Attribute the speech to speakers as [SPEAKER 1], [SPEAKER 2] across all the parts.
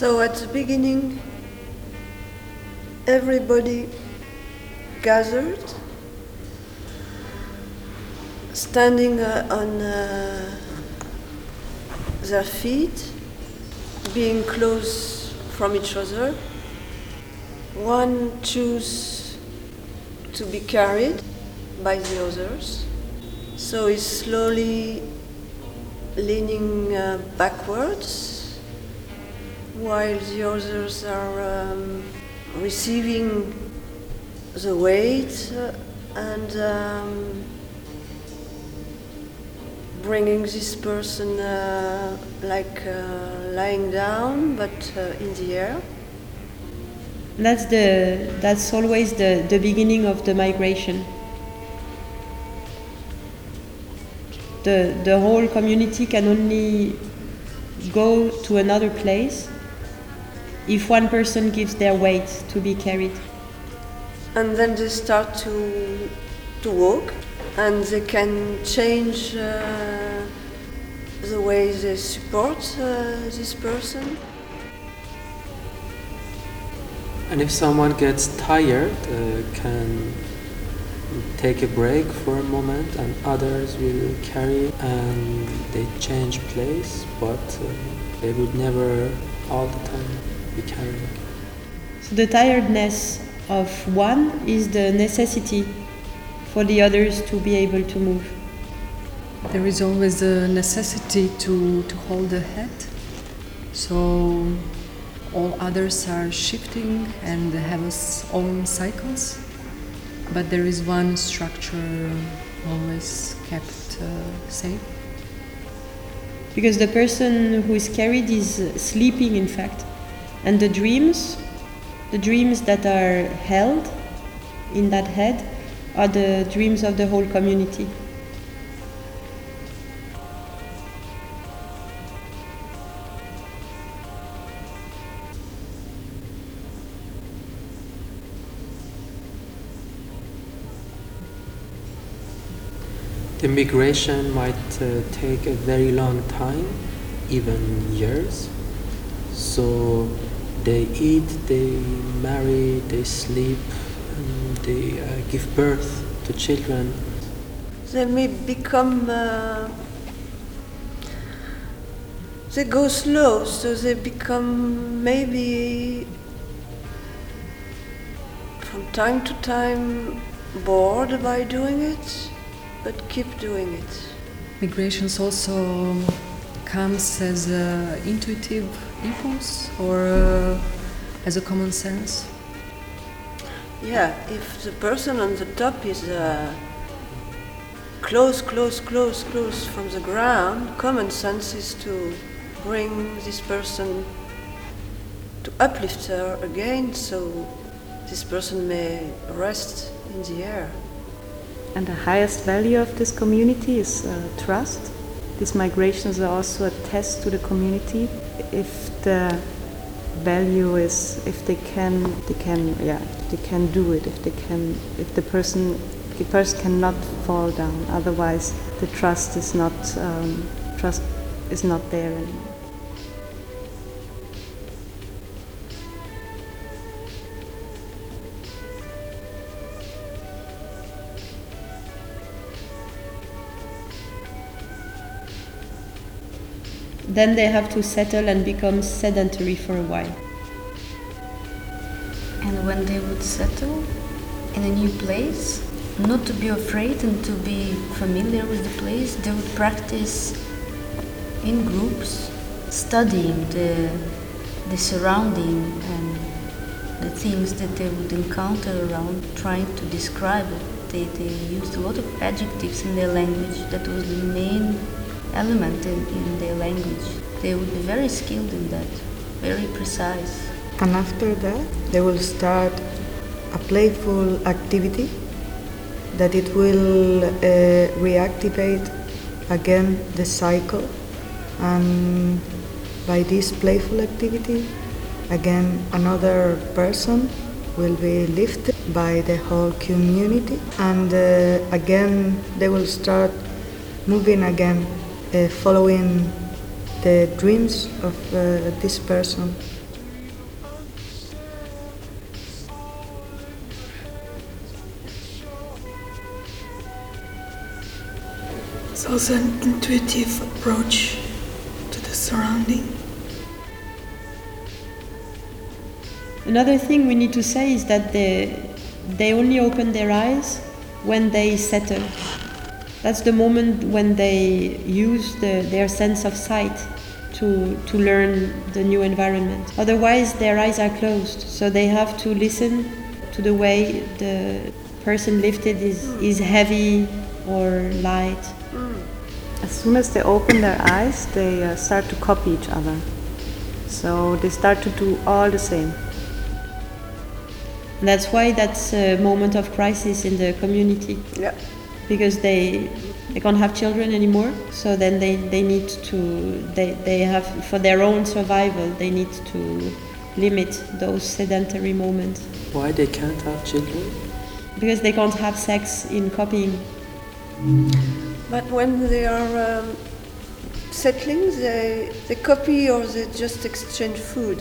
[SPEAKER 1] So at the beginning, everybody gathered, standing on their feet, being close from each other. One chose to be carried by the others, so he's slowly leaning backwards, while the others are receiving the weight and bringing this person lying down, but in the air.
[SPEAKER 2] That's always the beginning of the migration. The whole community can only go to another place if one person gives their weight to be carried.
[SPEAKER 1] And then they start to walk, and they can change the way they support this person.
[SPEAKER 3] And if someone gets tired, can take a break for a moment, and others will carry, and they change place, but they would never all the time be carrying.
[SPEAKER 2] So the tiredness of one is the necessity for the others to be able to move.
[SPEAKER 4] There is always a necessity to hold the head, so all others are shifting and have its own cycles, but there is one structure always kept safe.
[SPEAKER 2] Because the person who is carried is sleeping, in fact, and the dreams that are held in that head are the dreams of the whole community.
[SPEAKER 3] The migration might take a very long time, even years. So they eat, they marry, they sleep, and they give birth to children.
[SPEAKER 1] They may become, they go slow, so they become maybe from time to time bored by doing it, but keep doing it.
[SPEAKER 4] Migrations also comes as an intuitive impulse or as a common sense.
[SPEAKER 1] Yeah, if the person on the top is close from the ground, common sense is to bring this person, to uplift her again, so this person may rest in the air.
[SPEAKER 5] And the highest value of this community is trust. These migrations are also a test to the community. If the value is, if they can do it. If the person cannot fall down. Otherwise, the trust is not there anymore.
[SPEAKER 2] Then they have to settle and become sedentary for a while.
[SPEAKER 6] And when they would settle in a new place, not to be afraid and to be familiar with the place, they would practice in groups, studying the surrounding and the things that they would encounter around, trying to describe it. They used a lot of adjectives in their language. That was the main element in their language. They would be very skilled in that, very precise.
[SPEAKER 7] And after that, they will start a playful activity that it will reactivate again the cycle. And by this playful activity, again another person will be lifted by the whole community. And again, they will start moving again, following the dreams of this person.
[SPEAKER 8] It's also an intuitive approach to the surrounding.
[SPEAKER 2] Another thing we need to say is that they only open their eyes when they settle. That's the moment when they use their sense of sight to learn the new environment. Otherwise, their eyes are closed, so they have to listen to the way the person lifted is heavy or light.
[SPEAKER 5] As soon as they open their eyes, they start to copy each other. So they start to do all the same.
[SPEAKER 2] And that's why that's a moment of crisis in the community.
[SPEAKER 1] Yeah.
[SPEAKER 2] Because they can't have children anymore, so then they need to, they have, for their own survival, they need to limit those sedentary moments.
[SPEAKER 3] Why they can't have children?
[SPEAKER 2] Because they can't have sex in copying.
[SPEAKER 1] But when they are settling, they copy or they just exchange food.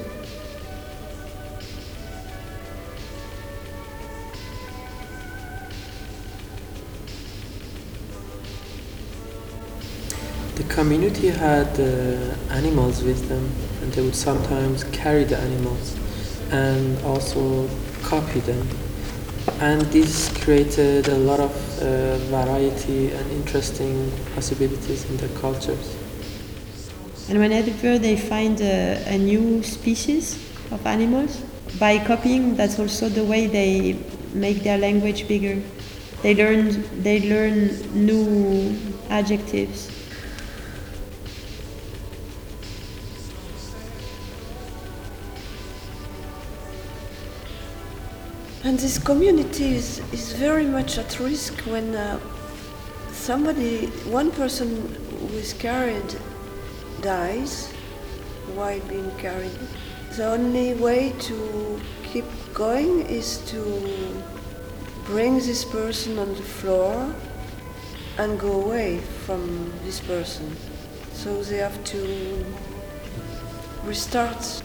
[SPEAKER 3] The community had animals with them, and they would sometimes carry the animals and also copy them. And this created a lot of variety and interesting possibilities in their cultures.
[SPEAKER 2] And whenever they find a new species of animals, by copying, that's also the way they make their language bigger. They learn new adjectives.
[SPEAKER 1] And this community is very much at risk when one person who is carried dies while being carried. The only way to keep going is to bring this person on the floor and go away from this person. So they have to restart.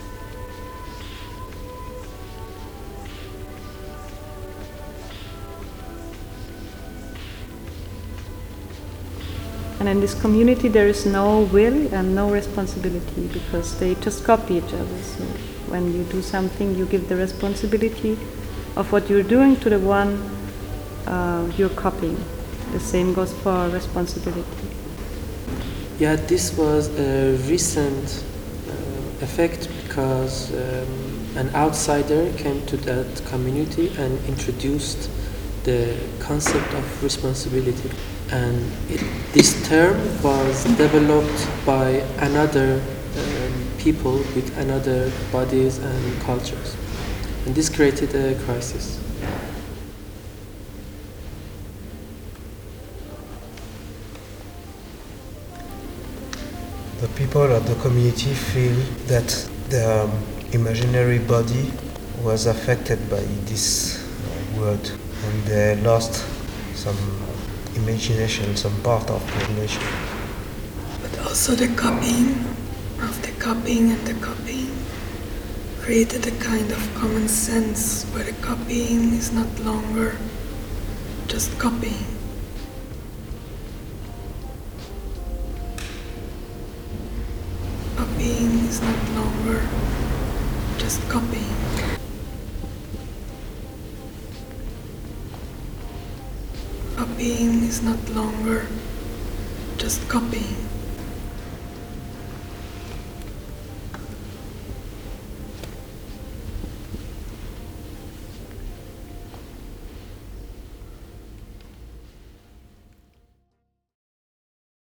[SPEAKER 5] And in this community there is no will and no responsibility because they just copy each other. So when you do something, you give the responsibility of what you're doing to the one you're copying. The same goes for responsibility.
[SPEAKER 3] Yeah, this was a recent effect because an outsider came to that community and introduced the concept of responsibility. And this term was developed by another people with another bodies and cultures. And this created a crisis.
[SPEAKER 9] The people of the community feel that their imaginary body was affected by this word, and they lost some imagination, some part of the imagination.
[SPEAKER 8] But also the copying of the copying and the copying created a kind of common sense where the copying is not longer just copying. Copying is not longer just copying. Copying is not longer just copying.